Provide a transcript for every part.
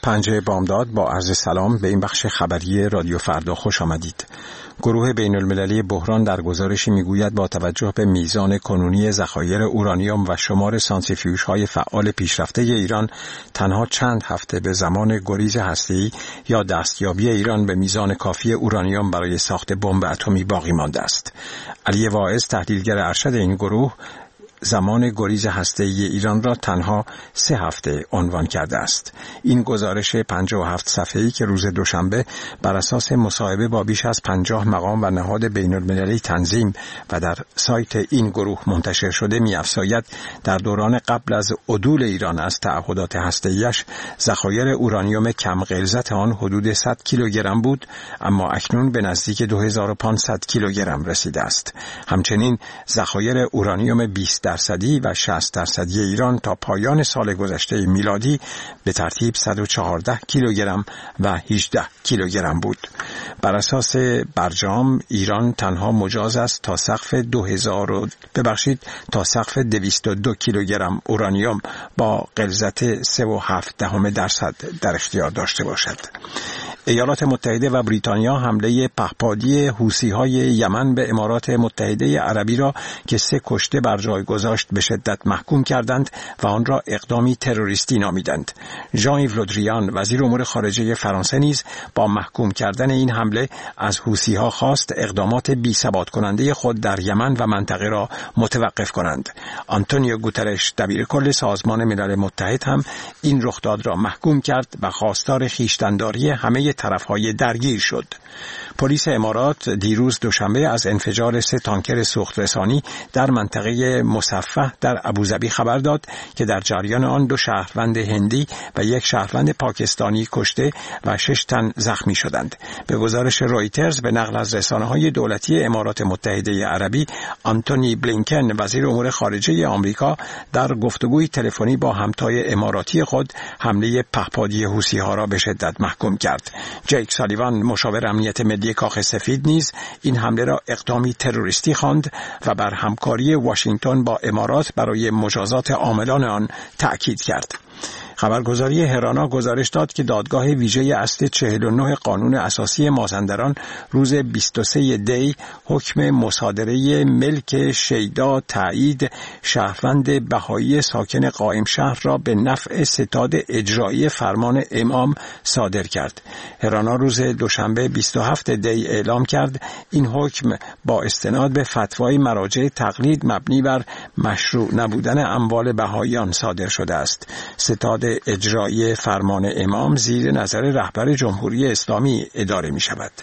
پنجه بامداد با عرض سلام به این بخش خبری رادیو فردا خوش آمدید. گروه بین المللی بحران در گزارشی میگوید با توجه به میزان کنونی ذخایر اورانیوم و شمار سانتریفیوژهای فعال پیشرفته ایران، تنها چند هفته به زمان گریز هسته‌ای یا دستیابی ایران به میزان کافی اورانیوم برای ساخت بمب اتمی باقی مانده است. علی واعظ، تحلیلگر ارشد این گروه، زمان گریز هسته‌ای ایران را تنها 3 هفته عنوان کرده است. این گزارش 57 صفحه‌ای که روز دوشنبه بر اساس مصاحبه با بیش از 50 مقام و نهاد بین‌المللی تنظیم و در سایت این گروه منتشر شده می‌افزاید در دوران قبل از عدول ایران از تعهدات هسته‌ایش ذخایر اورانیوم کم غلظت آن حدود 100 کیلوگرم بود، اما اکنون به نزدیک 2500 کیلوگرم رسیده است. همچنین ذخایر اورانیوم 20% و 60% ایران تا پایان سال گذشته میلادی به ترتیب 114 کیلوگرم و 18 کیلوگرم بود. بر اساس برجام ایران تنها مجاز است تا سقف 202 کیلوگرم اورانیوم با غلظت 3.7% در اختیار داشته باشد. ایالات متحده و بریتانیا حمله پهپادی حوثی‌های یمن به امارات متحده عربی را که 3 کشته بر جای گذاشت به شدت محکوم کردند و آن را اقدامی تروریستی نامیدند. ژان ایو له دریان، وزیر امور خارجه فرانسه، نیز با محکوم کردن این حمله از حوثی‌ها خواست اقدامات بی‌ثبات کننده خود در یمن و منطقه را متوقف کنند. آنتونیو گوترش، دبیرکل سازمان ملل متحد، هم این رخداد را محکوم کرد و خواستار خویشتن‌داری همه طرف‌های درگیر شد. پلیس امارات دیروز دوشنبه از انفجار 3 تانکر سوخت‌رسانی در منطقه مصفح در ابوظبی خبر داد که در جریان آن 2 شهروند هندی و 1 شهروند پاکستانی کشته و 6 تن زخمی شدند. به گزارش رویترز به نقل از رسانه‌های دولتی امارات متحده عربی، آنتونی بلینکن، وزیر امور خارجه آمریکا، در گفتگوی تلفنی با همتای اماراتی خود حمله پهپادی حوثی‌ها را به شدت محکوم کرد. جیک سالیوان، مشاور امنیت ملی کاخ سفید، نیز این حمله را اقدامی تروریستی خواند و بر همکاری واشنگتن با امارات برای مجازات عاملان آن تأکید کرد. خبرگزاری هرانا گزارش داد که دادگاه ویژه اصل 49 قانون اساسی مازندران روز 23 دی حکم مصادره ملک شیدا تایید، شهروند بهایی ساکن قائم شهر، را به نفع ستاد اجرایی فرمان امام صادر کرد. هرانا روز دوشنبه 27 دی اعلام کرد این حکم با استناد به فتوای مراجع تقلید مبنی بر مشروع نبودن اموال بهاییان صادر شده است. ستاد اجرایی فرمان امام زیر نظر رهبر جمهوری اسلامی اداره می شود.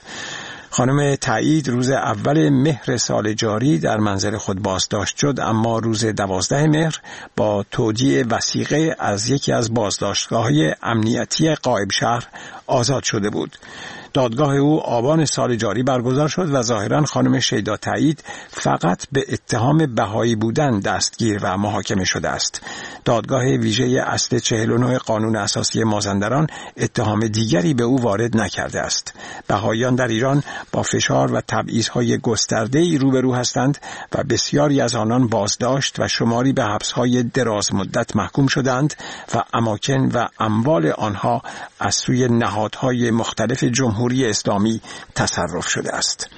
خانم تایید روز اول مهر سال جاری در منزل خود بازداشت شد، اما روز 12 مهر با تودیع وثیقه از یکی از بازداشتگاه‌های امنیتی قائم شهر آزاد شده بود. دادگاه او آبان سال جاری برگزار شد و ظاهراً خانم شیدا تایید فقط به اتهام بهایی بودن دستگیر و محاکمه شده است. دادگاه ویژه اصل 49 قانون اساسی مازندران اتهام دیگری به او وارد نکرده است. بهاییان در ایران با فشار و تبعیض‌های گسترده‌ای روبرو هستند و بسیاری از آنان بازداشت و شماری به حبس‌های دراز مدت محکوم شدند و اماکن و اموال آنها از سوی نهادهای مختلف جمهوری اسلامی تصرف شده است.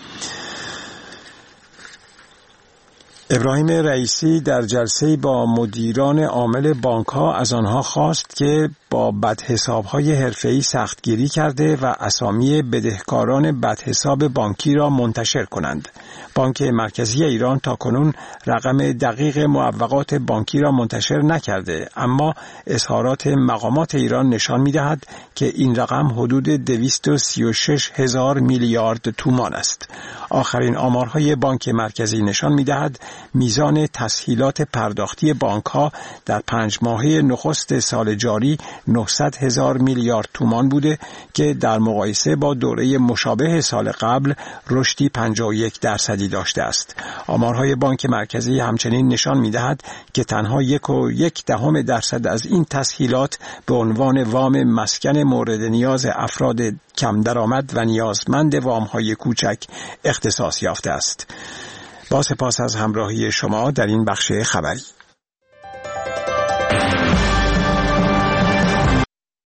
ابراهیم رئیسی در جلسه با مدیران عامل بانک‌ها از آنها خواست که با بدحساب‌های حرفه‌ای سختگیری کرده و اسامی بدهکاران بدحساب بانکی را منتشر کنند. بانک مرکزی ایران تاکنون رقم دقیق معوقات بانکی را منتشر نکرده، اما اظهارات مقامات ایران نشان می‌دهد که این رقم حدود 236,000 میلیارد تومان است. آخرین آمارهای بانک مرکزی نشان می‌دهد میزان تسهیلات پرداختی بانک‌ها در 5 ماهه نخست سال جاری 900,000 میلیارد تومان بوده که در مقایسه با دوره مشابه سال قبل رشدی 51% داشته است. آمارهای بانک مرکزی همچنین نشان می‌دهد که تنها 1.1% از این تسهیلات به عنوان وام مسکن مورد نیاز افراد کم درآمد و نیازمند وام‌های کوچک اختصاص یافته است. با سپاس از همراهی شما در این بخش خبری.